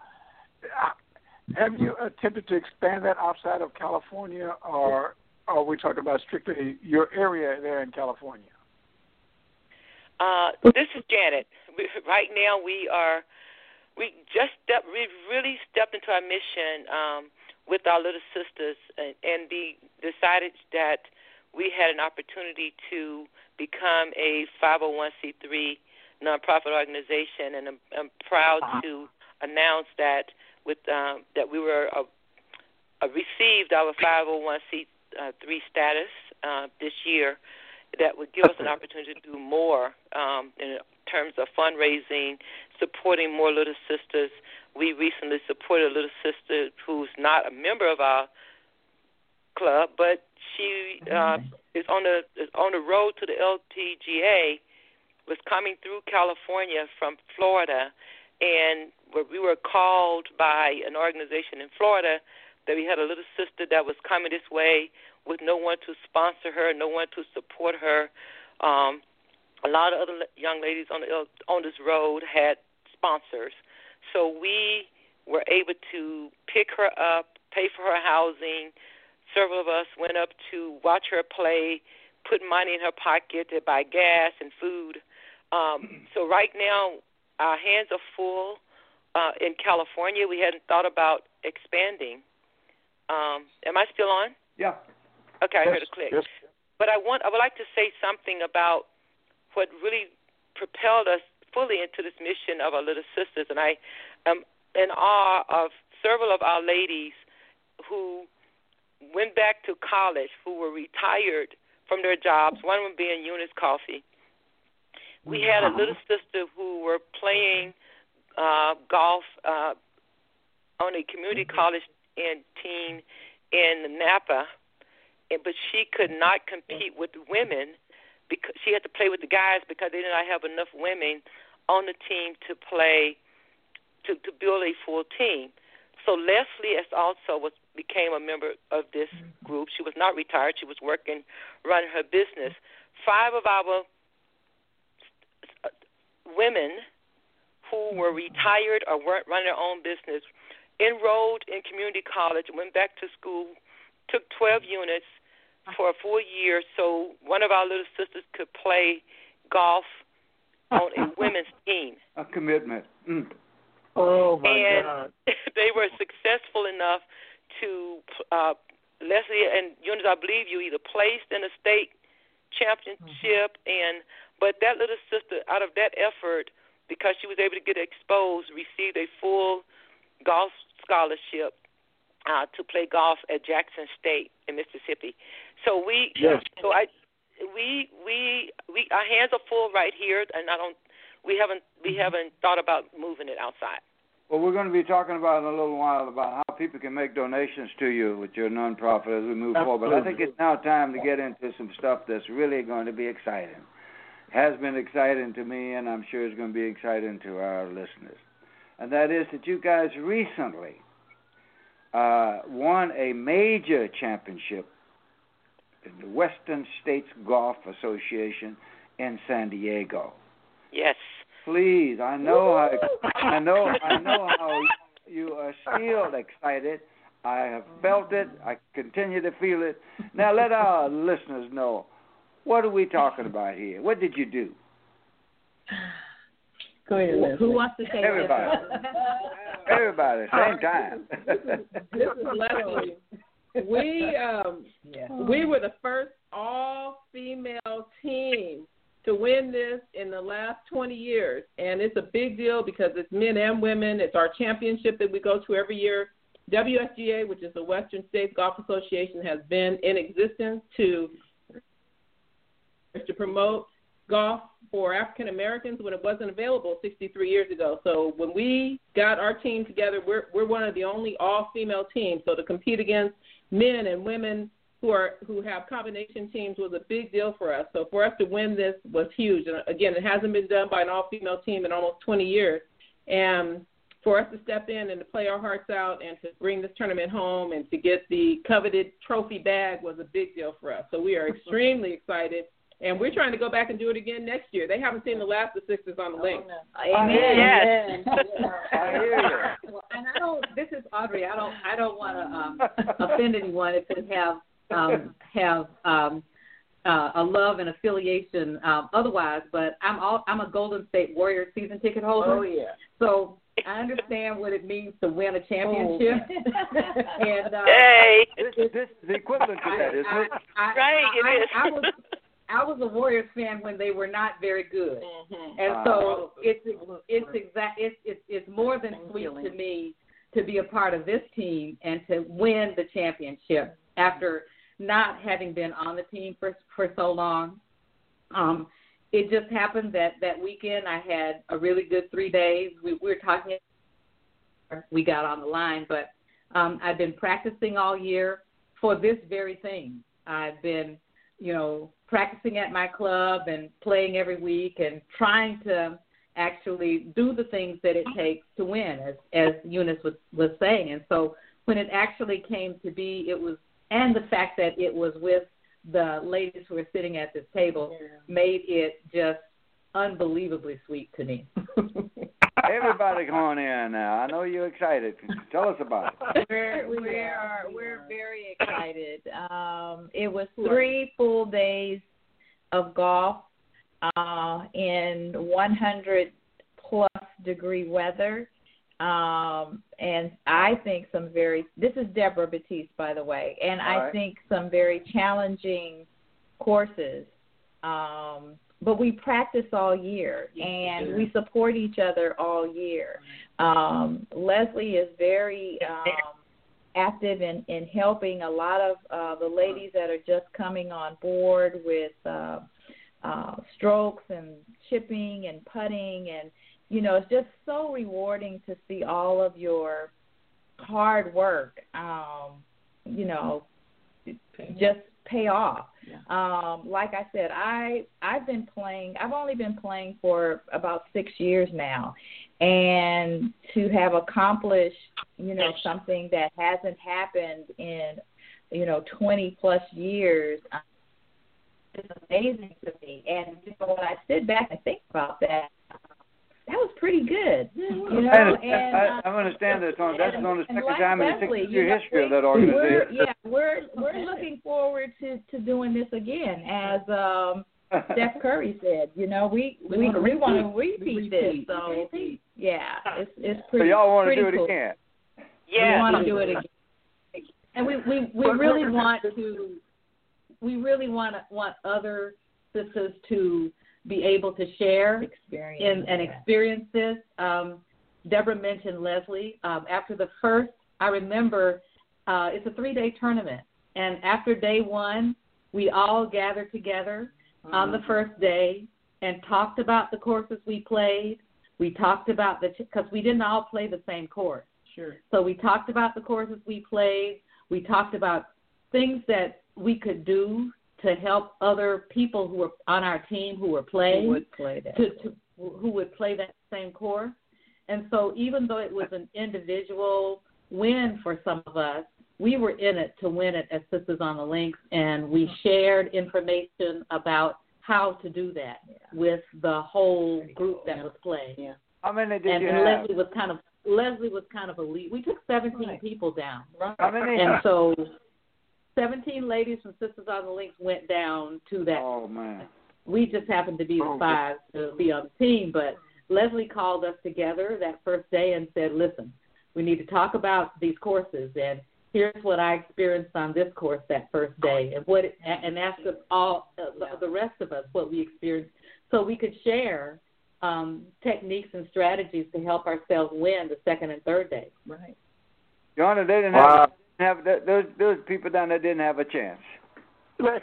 have you attempted to expand that outside of California, or are we talking about strictly your area there in California? Uh, this is Janet. We, right now, we are we just stepped, we've really stepped into our mission um, with our little sisters, and, and be, decided that we had an opportunity to become a five oh one c three nonprofit organization, and I'm, I'm proud to announce that with um, that we were uh, uh, received our five oh one c three status uh, this year. That would give us an opportunity to do more um, in terms of fundraising, supporting more little sisters. We recently supported a little sister who's not a member of our club, but she uh, is on the is on the road to the L P G A. Was coming through California from Florida, and we were called by an organization in Florida that we had a little sister that was coming this way with no one to sponsor her, no one to support her. Um, a lot of other young ladies on the on this road had sponsors. So we were able to pick her up, pay for her housing. Several of us went up to watch her play, put money in her pocket to buy gas and food. Um, so right now our hands are full. Uh, in California, we hadn't thought about expanding. Um, am I still on? Yeah. Okay, I yes, heard a click. Yes. But I want I would like to say something about what really propelled us fully into this mission of our little sisters. And I am in awe of several of our ladies who went back to college, who were retired from their jobs, one of them being Eunice Coffey. We had a little sister who were playing uh, golf uh, on a community college and team in Napa, but she could not compete with women because she had to play with the guys because they did not have enough women on the team to play to, to build a full team. So Leslie is also was became a member of this group. She was not retired. She was working, running her business. Five of our women who were retired or weren't running their own business enrolled in community college, went back to school, took twelve units for a full year so one of our little sisters could play golf on a women's team. A commitment. Mm. Oh, my and God. they were successful enough to, uh, Leslie and Eunice, I believe you either placed in a state championship, mm-hmm. and but that little sister, out of that effort, because she was able to get exposed, received a full golf scholarship uh, to play golf at Jackson State in Mississippi. So we, yes. so I, we, we, we, our hands are full right here, and I don't, we haven't, we haven't thought about moving it outside. Well, we're going to be talking about in a little while about how people can make donations to you with your nonprofit as we move Absolutely. forward. But I think it's now time to get into some stuff that's really going to be exciting. Has been exciting to me, and I'm sure it's going to be exciting to our listeners. And that is that you guys recently uh, won a major championship in the Western States Golf Association in San Diego. Yes. Please, I know how I know I know how you are still excited. I have felt it. I continue to feel it. Now let our listeners know, what are we talking about here? What did you do? Go ahead, Leslie. Who wants to say Everybody. Everybody, same time. This is Leslie. We um yeah. we were the first all-female team to win this in the last twenty years, and it's a big deal because it's men and women. It's our championship that we go to every year. W S G A, which is the Western States Golf Association, has been in existence to to promote golf for African Americans when it wasn't available sixty-three years ago. So when we got our team together, we're we're one of the only all-female teams. So to compete against men and women who are who have combination teams was a big deal for us. So for us to win this was huge. And again, it hasn't been done by an all-female team in almost twenty years. And for us to step in and to play our hearts out and to bring this tournament home and to get the coveted trophy bag was a big deal for us. So we are extremely excited. And we're trying to go back and do it again next year. They haven't seen the last of Sixers on the link. Oh, no. Amen. Yes. I hear you. Well, and I don't. This is Audrey. I don't. I don't want to um, offend anyone if it have um, have um, uh, a love and affiliation um, otherwise. But I'm all, I'm a Golden State Warriors season ticket holder. Oh yeah. So I understand what it means to win a championship. Oh. and uh, hey, this, this is the equivalent to that, isn't I, it? I, I, right, I, it is. I, I was, I was a Warriors fan when they were not very good, Mm-hmm. and Uh, so it's it's exact it's it's it's more than sweet to me to be a part of this team and to win the championship after not having been on the team for for so long. Um, it just happened that that weekend I had a really good three days. We, we were talking, we got on the line, but um, I've been practicing all year for this very thing. I've been, you know, practicing at my club and playing every week and trying to actually do the things that it takes to win, as, as Eunice was, was saying. And so when it actually came to be, it was, and the fact that it was with the ladies who were sitting at this table yeah. made it just unbelievably sweet to me. Everybody come on in now. I know you're excited. Tell us about it. We're we are we're very excited. Um, it was three full days of golf uh, in one hundred plus degree weather, um, and I think some very. This is Deborah Batiste, by the way, and All I right. think some very challenging courses. Um, But we practice all year, and we support each other all year. Um, Leslie is very um, active in, in helping a lot of uh, the ladies that are just coming on board with uh, uh, strokes and chipping and putting. And, you know, it's just so rewarding to see all of your hard work, um, you know, just pay off. Yeah. Um, like I said, I, I've been playing, I've only been playing for about six years now. And to have accomplished, you know, something that hasn't happened in, you know, twenty plus years, is amazing to me. And you know, when I sit back and think about that, that was pretty good. You know, and, and I, I understand that on, that's on the second like time in the six-year history of that organization. We're, yeah, we're we're looking forward to, to doing this again, as um, Steph Curry said. You know, we we we, we want to repeat, repeat this. So yeah, it's it's pretty. So y'all want to do it cool. again? Yeah, we want to do it again. And we, we, we really want to we really want to, want other sisters to be able to share experience in, and experience this. Um, Deborah mentioned Leslie. Um, after the first, I remember uh, it's a three-day tournament, and after day one, we all gathered together mm-hmm. on the first day and talked about the courses we played. We talked about the because we didn't all play the same course. Sure. So we talked about the courses we played. We talked about things that we could do to help other people who were on our team who were playing, who would play that, to, to, who would play that same course. And so even though it was an individual win for some of us, we were in it to win it as Sisters on the Links, and we shared information about how to do that yeah. with the whole group that was playing. Yeah. How many did and, you and have? Leslie was kind of Leslie was kind of a lead. We took seventeen right. people down. How many? And so seventeen ladies from Sisters on the Links went down to that. Oh, man. We just happened to be the oh, five to be on the team, but Leslie called us together that first day and said, listen, we need to talk about these courses, and here's what I experienced on this course that first day, and what it, and asked us all, uh, the rest of us, what we experienced, so we could share Um, techniques and strategies to help ourselves win the second and third day. Right. Your Honor, they didn't have, have those those people down there didn't have a chance. they,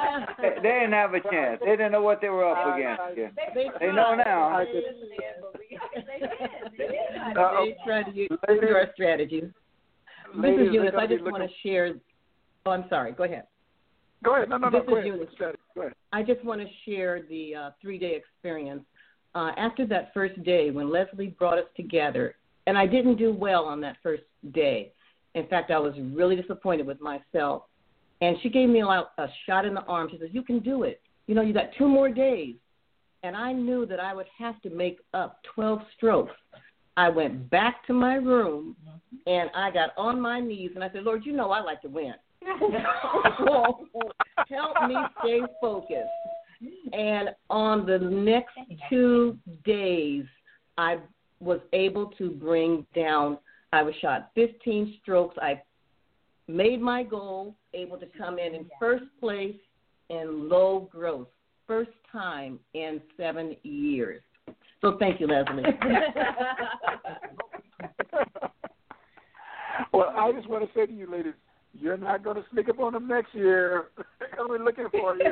they didn't have a chance. They didn't know what they were up against. Yeah. They, they know now. They tried to use our strategies. Missus Eunice, I just want to share. Oh, I'm sorry. Go ahead. Go ahead. No, no, no. Go ahead. Eunice, go ahead. I just want to share the uh, three-day experience. Uh, after that first day, when Leslie brought us together, and I didn't do well on that first day. In fact, I was really disappointed with myself. And she gave me a, a shot in the arm. She says, you can do it. You know, you got two more days. And I knew that I would have to make up twelve strokes. I went back to my room, and I got on my knees, and I said, Lord, you know I like to win. So help me stay focused. And on the next two days, I was able to bring down, I was shot fifteen strokes. I made my goal, able to come in in first place in low growth, first time in seven years. So thank you, Leslie. Well, I just want to say to you, ladies, you're not going to sneak up on them next year. They're going to be looking for you.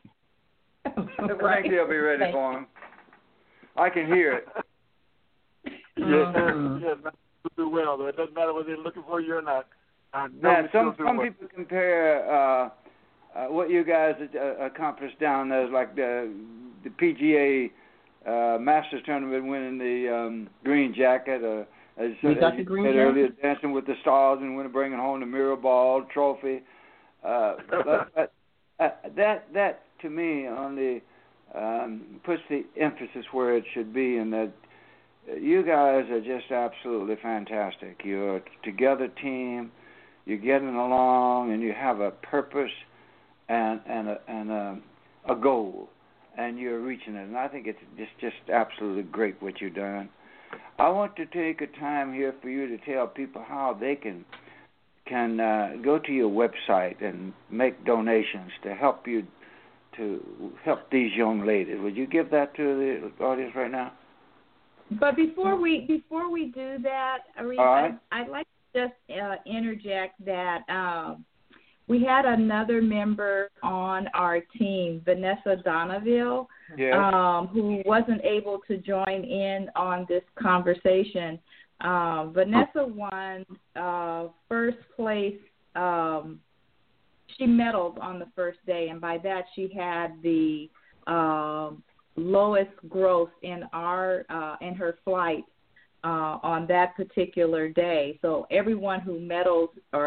I think they'll be ready for him. I can hear it. Yes, uh-huh. yes, do well. Though. It doesn't matter whether they're looking for you or not. I know yeah, some some well. people compare uh, uh, what you guys uh, accomplished down there, like the the P G A uh, Masters tournament, winning the um, green jacket. Uh, as we got as the you green said jacket earlier, Dancing with the Stars, and winning, bringing home the Mirror Ball trophy. Uh, but, but uh, that that to me only um, puts the emphasis where it should be, in that you guys are just absolutely fantastic. You're a together team. You're getting along, and you have a purpose and and a, and a, a goal, and you're reaching it. And I think it's just just absolutely great what you've done. I want to take a time here for you to tell people how they can can uh, go to your website and make donations to help you to help these young ladies. Would you give that to the audience right now? But before we before we do that, Aretha, right. I'd, I'd like to just uh, interject that um, we had another member on our team, Vanessa Donneville, yes. um, who wasn't able to join in on this conversation. Um, Vanessa won uh, first place. Um, she medaled on the first day, and by that she had the uh, lowest growth in our uh, in her flight uh, on that particular day. So everyone who medals or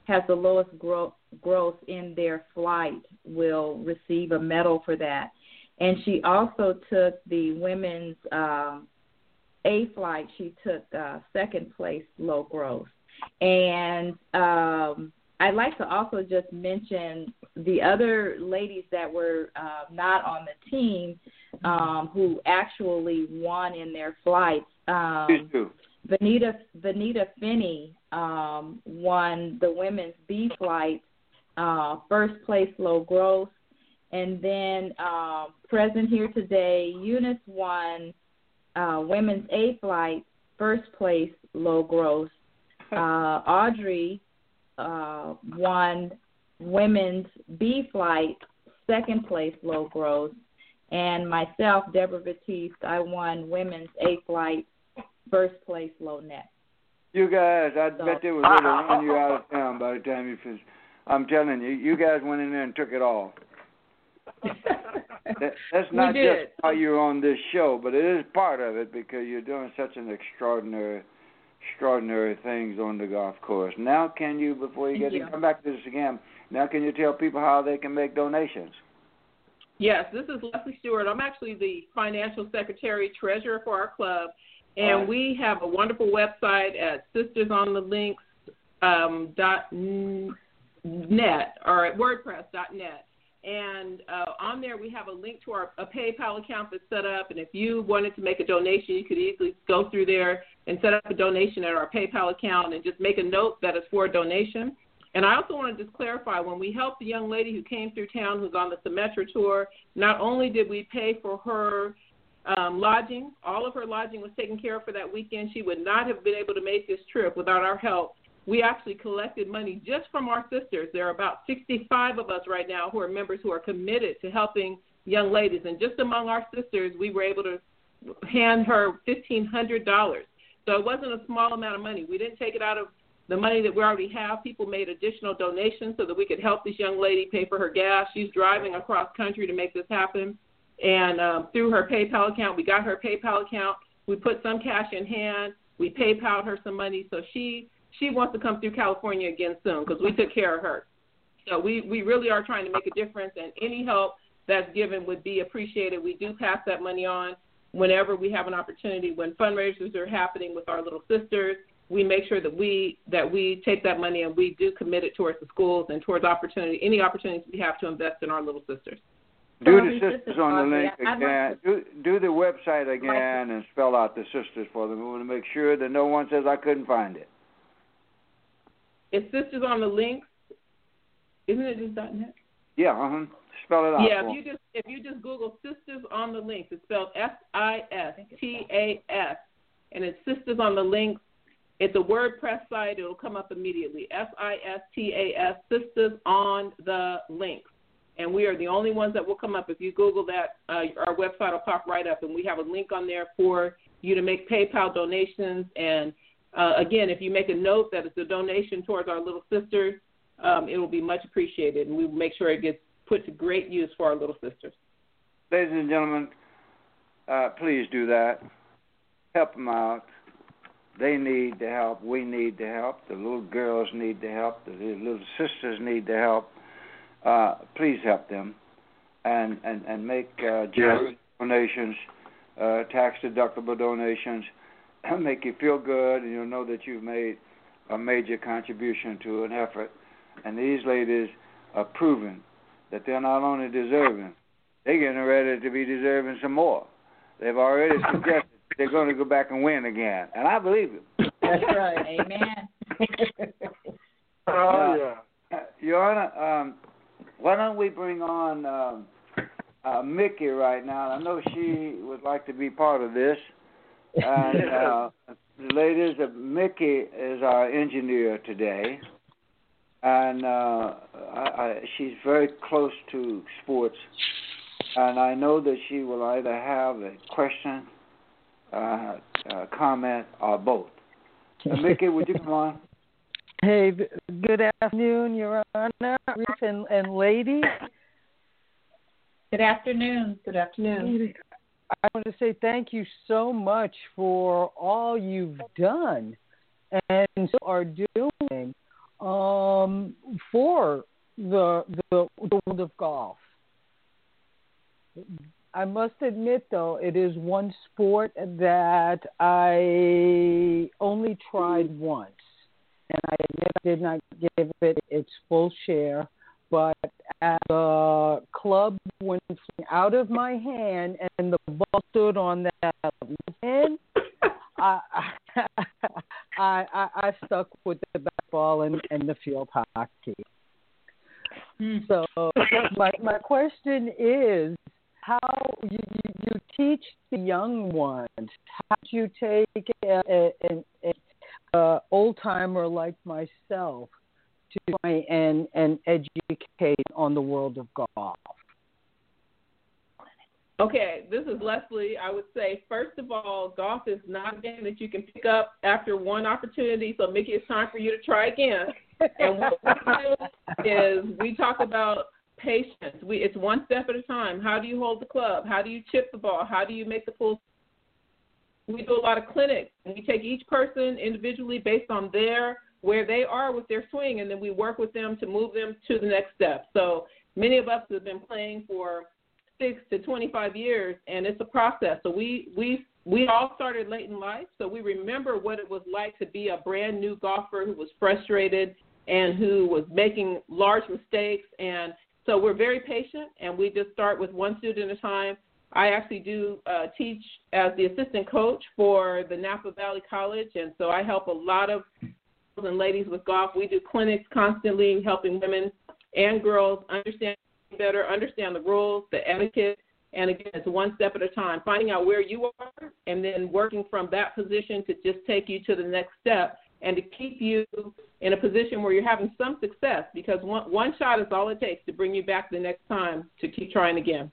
has the lowest growth, growth in their flight will receive a medal for that. And she also took the women's um, A flight. She took uh, second place low growth. And um, I'd like to also just mention the other ladies that were uh, not on the team um, who actually won in their flights. Um, Vanita, Vanita Finney um, won the women's B flight, uh, first place low growth. And then uh, present here today, Eunice won uh, women's A flight, first place low growth. Uh, Audrey uh, won women's B flight, second place low growth. And myself, Deborah Batiste, I won women's A flight, first place low net. You guys, I so, bet they were going to run you out of town by the time you finished. I'm telling you, you guys went in there and took it all. that, that's not just how you're on this show, but it is part of it because you're doing such an extraordinary, extraordinary things on the golf course. Now, can you, before you get to come back to this again, now can you tell people how they can make donations? Yes, this is Leslie Stewart. I'm actually the financial secretary, treasurer for our club, and right. we have a wonderful website at sisters on the links dot net or at wordpress dot net. And uh, on there we have a link to our a PayPal account that's set up. And if you wanted to make a donation, you could easily go through there and set up a donation at our PayPal account and just make a note that it's for a donation. And I also want to just clarify, when we helped the young lady who came through town who's on the Symetra tour, not only did we pay for her um, lodging, all of her lodging was taken care of for that weekend. She would not have been able to make this trip without our help. We actually collected money just from our sisters. There are about sixty-five of us right now who are members who are committed to helping young ladies. And just among our sisters, we were able to hand her fifteen hundred dollars. So it wasn't a small amount of money. We didn't take it out of the money that we already have. People made additional donations so that we could help this young lady pay for her gas. She's driving across country to make this happen. And um, through her PayPal account, we got her PayPal account. We put some cash in hand. We PayPal'd her some money. So she she wants to come through California again soon because we took care of her. So we, we really are trying to make a difference, and any help that's given would be appreciated. We do pass that money on whenever we have an opportunity. When fundraisers are happening with our little sisters, we make sure that we that we take that money and we do commit it towards the schools and towards opportunity, any opportunities we have to invest in our little sisters. Do the sisters on the link again. Do, do the website again and spell out the sisters for them. We want to make sure that no one says I couldn't find it. It's Sisters on the Links. Isn't it just .net? Yeah, uh-huh. Spell it out. Yeah, if you just if you just Google Sisters on the Links, it's spelled S I S T A S, and it's Sisters on the Links. It's a WordPress site. It'll come up immediately. S I S T A S, Sisters on the Links. And we are the only ones that will come up. If you Google that, uh, our website will pop right up, and we have a link on there for you to make PayPal donations. And, uh, again, if you make a note that it's a donation towards our little sisters, um, it will be much appreciated, and we will make sure it gets put to great use for our little sisters. Ladies and gentlemen, uh, please do that. Help them out. They need the help. We need the help. The little girls need the help. The little sisters need the help. Uh, please help them and, and, and make uh, generous donations, uh, tax-deductible donations, make you feel good, and you'll know that you've made a major contribution to an effort. And these ladies are proving that they're not only deserving, they're getting ready to be deserving some more. They've already suggested they're going to go back and win again, and I believe it. That's right. Amen. Oh, yeah. Uh, Your Honor, um, why don't we bring on um, uh, Mickey right now? I know she would like to be part of this. And uh, ladies, uh, Mickey is our engineer today, and uh, I, I, she's very close to sports. And I know that she will either have a question, uh, a comment, or both. Uh, Mickey, would you come on? Hey, good afternoon, Your Honor, Ruth and, and ladies. Good afternoon. Good afternoon. I want to say thank you so much for all you've done and still are doing um, for the, the the world of golf. I must admit, though, it is one sport that I only tried once, and I admit I did not give it its full share. But as the club went out of my hand and the ball stood on that hand, I, I, I, I stuck with the bat ball and, and the field hockey. So my my question is, how you, you, you teach the young ones? How do you take an a old timer like myself to try and, and educate on the world of golf? Okay, this is Leslie. I would say, first of all, golf is not a game that you can pick up after one opportunity, so Mickey, it's time for you to try again. And what we do is we talk about patience. We It's one step at a time. How do you hold the club? How do you chip the ball? How do you make the pull? We do a lot of clinics, and we take each person individually based on their where they are with their swing, and then we work with them to move them to the next step. So many of us have been playing for six to twenty-five years, and it's a process. So we we we all started late in life, so we remember what it was like to be a brand new golfer who was frustrated and who was making large mistakes. And so we're very patient, and we just start with one student at a time. I actually do uh, teach as the assistant coach for the Napa Valley College, and so I help a lot of and ladies with golf. We do clinics constantly, helping women and girls understand better, understand the rules, the etiquette, and again, it's one step at a time, finding out where you are and then working from that position to just take you to the next step and to keep you in a position where you're having some success, because one, one shot is all it takes to bring you back the next time to keep trying again.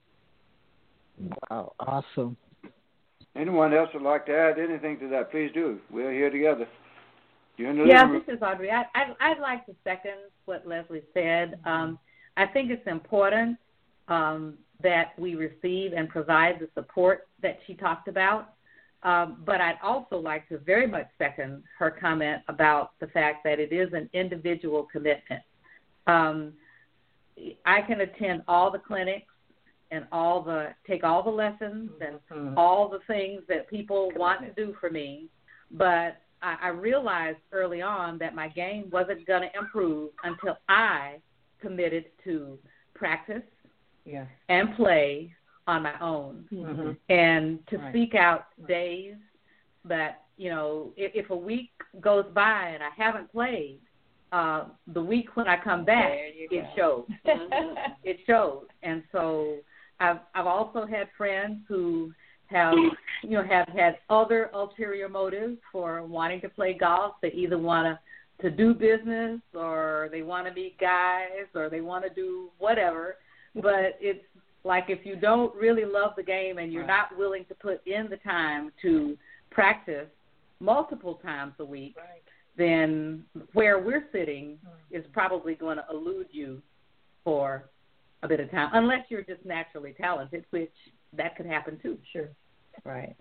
Wow, awesome. Anyone else would like to add anything to that, please do. We're here together. You're in the yeah, living room. This is Audrey. I, I, I'd like to second what Leslie said. Um, I think it's important um, that we receive and provide the support that she talked about. Um, but I'd also like to very much second her comment about the fact that it is an individual commitment. Um, I can attend all the clinics and all the take all the lessons and mm-hmm. all the things that people want to do for me, but I, I realized early on that my game wasn't going to improve until I committed to practice yeah. and play on my own, mm-hmm. and to right. seek out days that, you know, if, if a week goes by and I haven't played, uh, the week when I come back, it shows. It shows. And so I've I've also had friends who have, you know, have had other ulterior motives for wanting to play golf. They either want to, to do business, or they want to be guys, or they want to do whatever. But it's like, if you don't really love the game and you're not willing to put in the time to practice multiple times a week, right. then where we're sitting mm. is probably going to elude you for a bit of time, unless you're just naturally talented, which that could happen too. Sure. Right.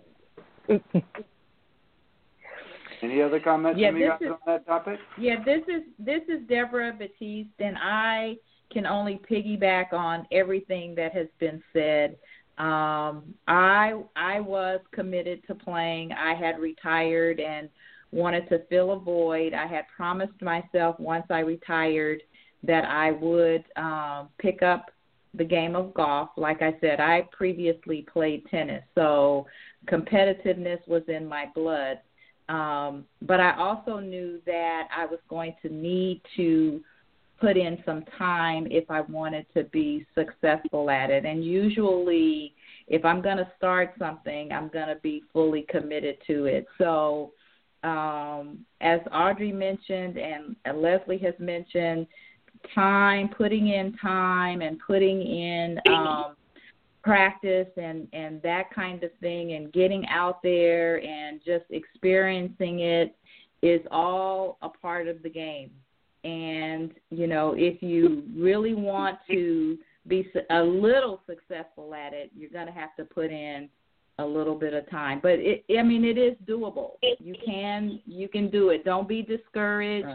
Any other comments yeah, from you guys is, on that topic? Yeah, this is this is Deborah Batiste, and I can only piggyback on everything that has been said. Um, I I was committed to playing. I had retired and wanted to fill a void. I had promised myself once I retired that I would um, pick up the game of golf. Like I said, I previously played tennis, so competitiveness was in my blood. Um, but I also knew that I was going to need to put in some time if I wanted to be successful at it. And usually if I'm going to start something, I'm going to be fully committed to it. So um, as Audrey mentioned and Leslie has mentioned, time, putting in time and putting in um, practice and, and that kind of thing, and getting out there and just experiencing it is all a part of the game. And, you know, if you really want to be a little successful at it, you're going to have to put in a little bit of time. But, it, I mean, it is doable. You can you can do it. Don't be discouraged. Right.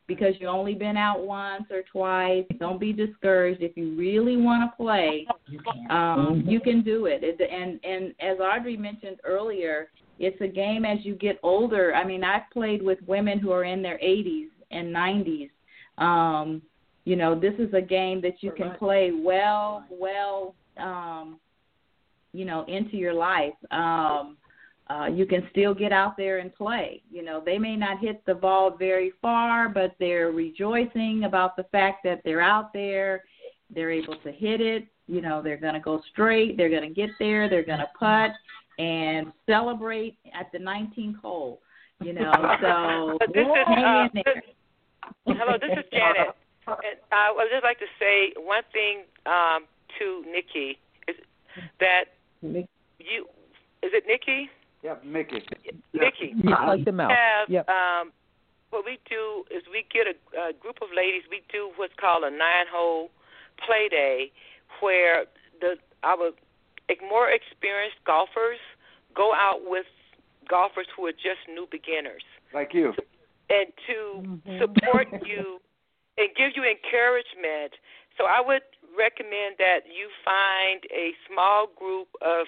because you've only been out once or twice. Don't be discouraged. If you really want to play, um, you can do it. it. And and as Audrey mentioned earlier, it's a game as you get older. I mean, I've played with women who are in their eighties and nineties. Um, you know, this is a game that you can play well, well, um, you know, into your life. Um, uh, you can still get out there and play. You know, they may not hit the ball very far, but they're rejoicing about the fact that they're out there. They're able to hit it. You know, they're going to go straight. They're going to get there. They're going to putt and celebrate at the nineteenth hole. You know, so this is, hang uh, in there. This, hello, this is Janet. And I would just like to say one thing um, to Nikki is that you is it Nikki? Yep, Mickey. Nikki. Yeah, like the mouth. Have, yep. um, what we do is we get a, a group of ladies. We do what's called a nine-hole play day, where the our more experienced golfers go out with golfers who are just new beginners, like you, and to mm-hmm. support you and give you encouragement. So I would recommend that you find a small group of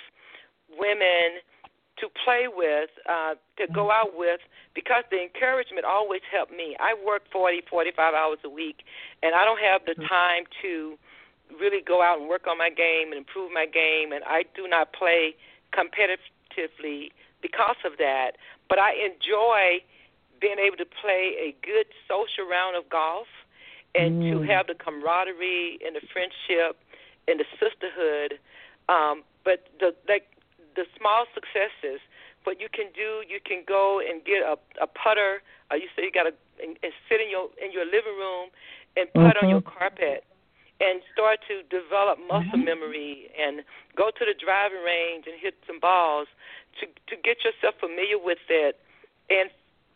women to play with, uh, to go out with, because the encouragement always helped me. I work forty, forty-five hours a week, and I don't have the time to really go out and work on my game and improve my game, and I do not play competitively because of that. But I enjoy being able to play a good social round of golf and mm. to have the camaraderie and the friendship and the sisterhood. Um, but the like the small successes, what you can do, you can go and get a, a putter. Uh, you say you got to and, and sit in your in your living room and putt mm-hmm. on your carpet and start to develop muscle mm-hmm. memory and go to the driving range and hit some balls to to get yourself familiar with it and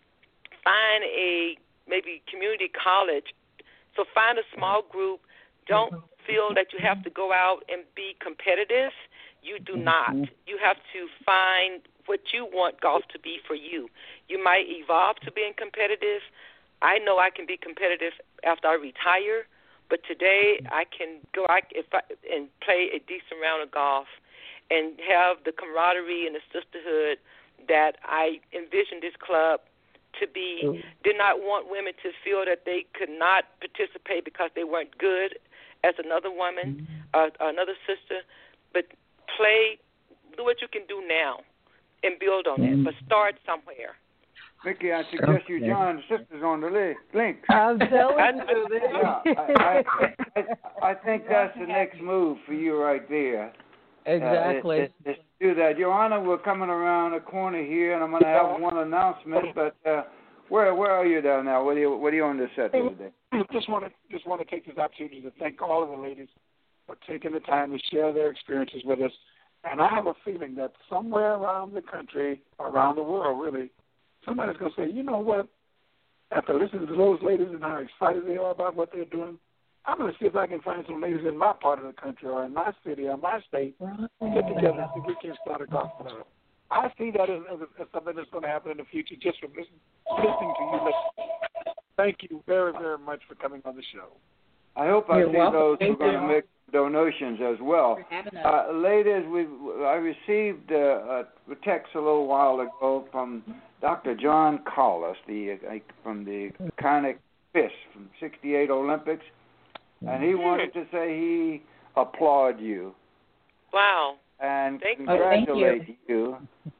find a maybe community college. So find a small group. Don't feel that you have to go out and be competitive. You do not. You have to find what you want golf to be for you. You might evolve to being competitive. I know I can be competitive after I retire, but today I can go I, if I, and play a decent round of golf and have the camaraderie and the sisterhood that I envisioned this club to be. Mm-hmm. Did not want women to feel that they could not participate because they weren't good as another woman mm-hmm. or, or another sister, but play, do what you can do now and build on mm-hmm. it, but start somewhere. Mickey, I suggest you join the sisters on the link. I'm telling you. Yeah, I, I, I, I think that's the next move for you right there. Exactly. Uh, it, it, it, do that. Your Honor, we're coming around the corner here, and I'm going to have one announcement, but uh, where where are you down now? What are you, what are you on this set today? Just want to just want to take this opportunity to thank all of the ladies for taking the time to share their experiences with us. And I have a feeling that somewhere around the country, around the world really, somebody's going to say, you know what, after listening to those ladies and how excited they are about what they're doing, I'm going to see if I can find some ladies in my part of the country or in my city or my state to get together so we can start a golf club. I see that as, as, as something that's going to happen in the future just from listening, listening to you. Thank you very, very much for coming on the show. I hope I You're see welcome. those who Thank are going to make donations as well. Uh, ladies, we I received uh, a text a little while ago from Doctor John Collis, the uh, from the iconic Fish from sixty-eight Olympics, and he wanted to say he applaud you. Wow. And thank congratulate you. you.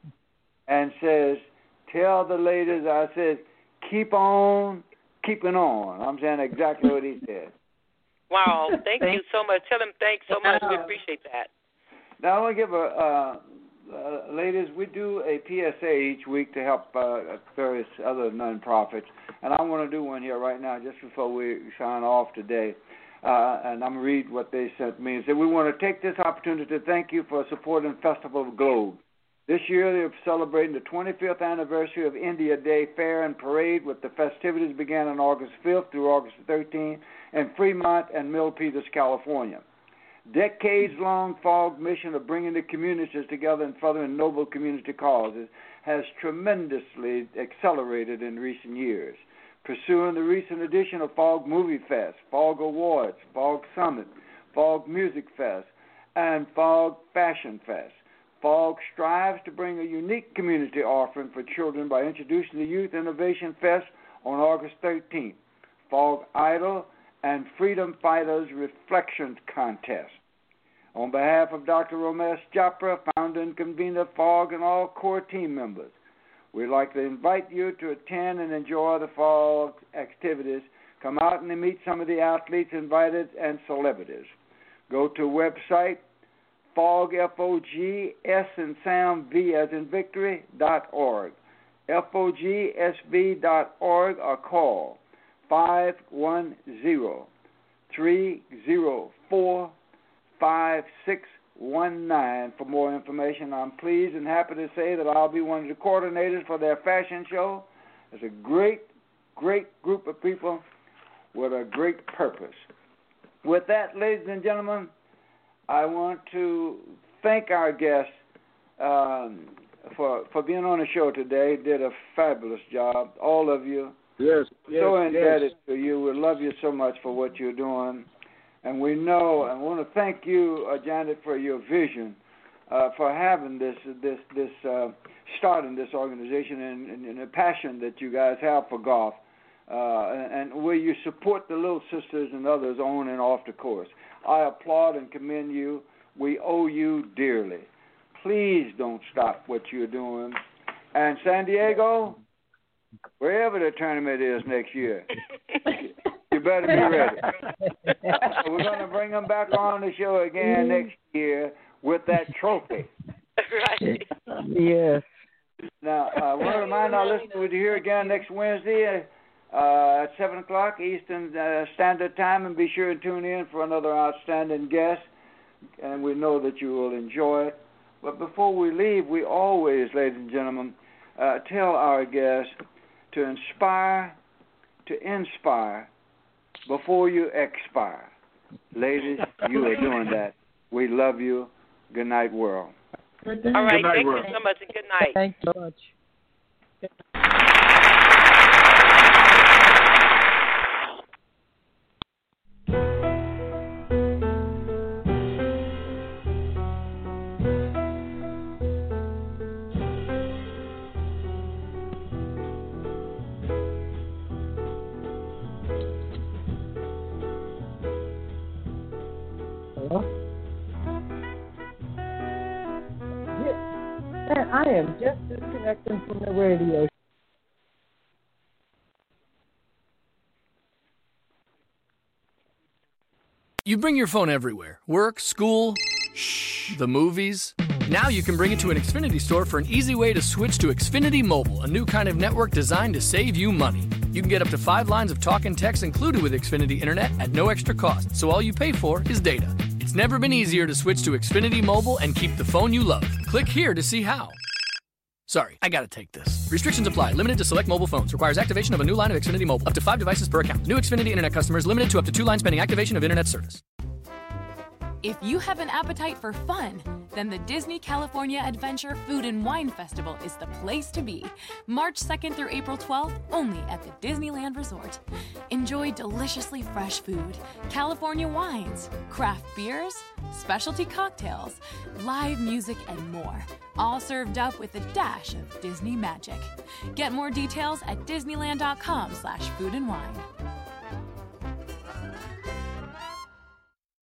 And says, tell the ladies, I said, keep on keeping on. I'm saying exactly what he said. Wow, thank you so much. Tell him thanks so much. We appreciate that. Now, I want to give a, uh, uh, ladies, we do a P S A each week to help uh, various other nonprofits, and I want to do one here right now just before we sign off today. Uh, and I'm going to read what they sent me. It said, we want to take this opportunity to thank you for supporting Festival of Globe. This year they're celebrating the twenty-fifth anniversary of India Day Fair and Parade, with the festivities began on August fifth through August thirteenth in Fremont and Milpitas, California. Decades-long fog mission of bringing the communities together and furthering noble community causes has tremendously accelerated in recent years. pursuing the recent edition of Fog Movie Fest, Fog Awards, Fog Summit, Fog Music Fest, and Fog Fashion Fest. Fog strives to bring a unique community offering for children by introducing the Youth Innovation Fest on August thirteenth, Fog Idol, and Freedom Fighters Reflections Contest. On behalf of Doctor Romesh Chopra, founder and convener of Fog, and all core team members, we'd like to invite you to attend and enjoy the Fog activities. Come out and meet some of the athletes invited and celebrities. Go to website Fog, F O G, S and Sam, V as in victory, dot org. F O G S V dot org or call five one zero, three zero four, five six one nine for more information. I'm pleased and happy to say that I'll be one of the coordinators for their fashion show. It's a great, great group of people with a great purpose. With that, ladies and gentlemen, I want to thank our guests um, for for being on the show today. Did a fabulous job, all of you. Yes, yes, so indebted yes. to you. We love you so much for what you're doing. And we know, and I want to thank you, uh, Janet, for your vision, uh, for having this, this, this, uh, starting this organization, and, and, and the passion that you guys have for golf, uh, and, and where you support the little sisters and others on and off the course. I applaud and commend you. We owe you dearly. Please don't stop what you're doing. And San Diego, wherever the tournament is next year, you better be ready. So we're going to bring them back on the show again next year with that trophy. Right. Yes. Now, I want to remind our listeners we'll be here again next Wednesday uh, at seven o'clock Eastern uh, Standard Time, and be sure to tune in for another outstanding guest, and we know that you will enjoy it. But before we leave, we always, ladies and gentlemen, uh, tell our guests to inspire, to inspire, before you expire. Ladies, you are doing that. We love you. Good night, world. All right, good night, thank world. you so much, and good night. Thank you so much. I am just disconnecting from the radio. You bring your phone everywhere. Work, school, shh, the movies. Now you can bring it to an Xfinity store for an easy way to switch to Xfinity Mobile, a new kind of network designed to save you money. You can get up to five lines of talk and text included with Xfinity Internet at no extra cost, so all you pay for is data. It's never been easier to switch to Xfinity Mobile and keep the phone you love. Click here to see how. Sorry, I gotta take this. Restrictions apply. Limited to select mobile phones. Requires activation of a new line of Xfinity Mobile. Up to five devices per account. New Xfinity Internet customers limited to up to two lines pending activation of Internet service. If you have an appetite for fun, then the Disney California Adventure Food and Wine Festival is the place to be. March second through April twelfth, only at the Disneyland Resort. Enjoy deliciously fresh food, California wines, craft beers, specialty cocktails, live music, and more. All served up with a dash of Disney magic. Get more details at disneyland.com slash food and wine.